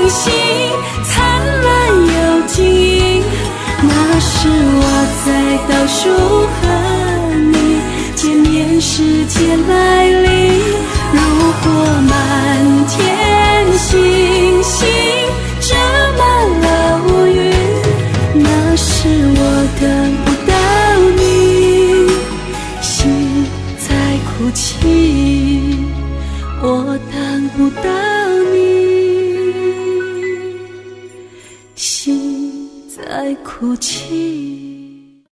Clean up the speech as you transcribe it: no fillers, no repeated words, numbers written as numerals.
星灿烂又晶莹，那是我在倒数和你见面时间来临。如果满天星星遮满了乌云，那是我等不到你，心在哭泣，我等不到你，心在哭泣。